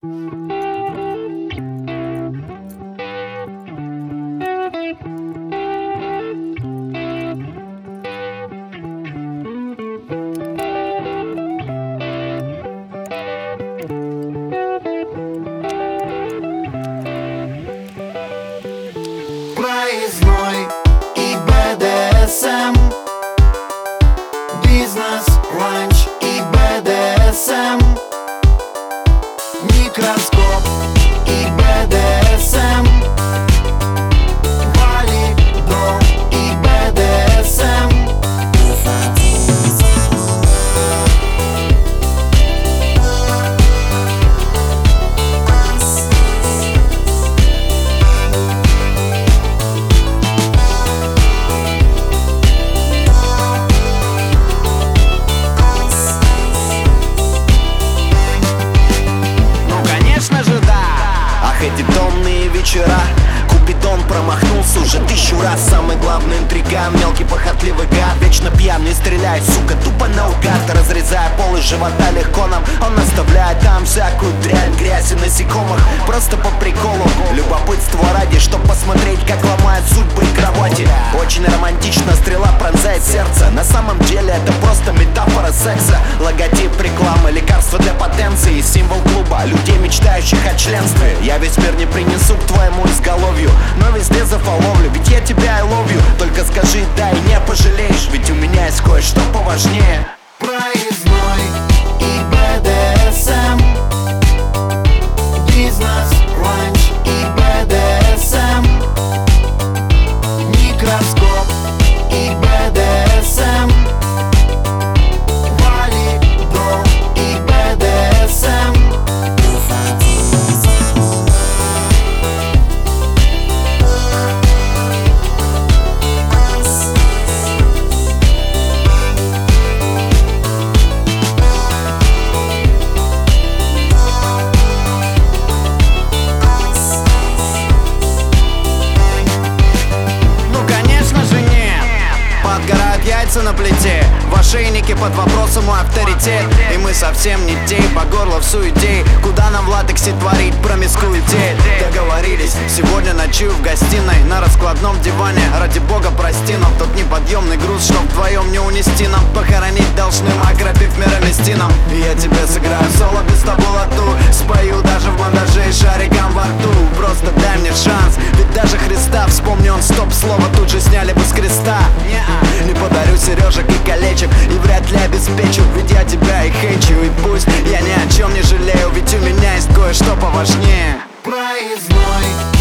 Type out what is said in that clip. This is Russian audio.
Проездной и БДСМ, бизнес, ланч и БДСМ, микроскоп и БДСМ, валидол и БДСМ. Эти томные вечера Купидон промахнулся уже 1000 раз. Самый главный интриган, мелкий похотливый гад, вечно пьяный стреляет, сука, тупо наугад. Разрезая пол из живота легко нам, он оставляет там всякую дрянь, грязь и насекомых. Просто по приколу, любопытство ради, чтоб посмотреть, как ломают судьбы и кровати. Очень романтично, стрела пронзает сердце. На самом деле это просто метафора секса. Логотип рекламы, лекарство для потенции, символ клуба людей, мечтающих о членстве. Я весь мир не принесу к твоему изголовью, но везде зафоловлю, ведь я тебя I love you. Только скажи да и не пожалеешь, ведь у меня есть кое-что поважнее. Проездной и БДСМ, бизнес, ланч и БДСМ, микроскоп и БДСМ, валидол и БДСМ. Яйца на плите, в ошейнике под вопросом мой авторитет. И мы совсем не те, по горло в суете. Куда нам в латексе творить промискуитет? Договорились, сегодня ночую в гостиной, на раскладном диване. Ради бога прости, но тот неподъемный груз, что вдвоем не унести нам. Похоронить должны, окропив мироместином. И я тебе сыграю соло без табулату, спою даже в монтаже и шариком во рту. Просто дай мне шанс, ведь даже Христа, вспомни он стоп-слово, тут же сняли бы с креста. Не подарю сережек и колечек, и вряд ли обеспечу, ведь я тебя и хейчу. И пусть я ни о чем не жалею, ведь у меня есть кое-что поважнее. Проездной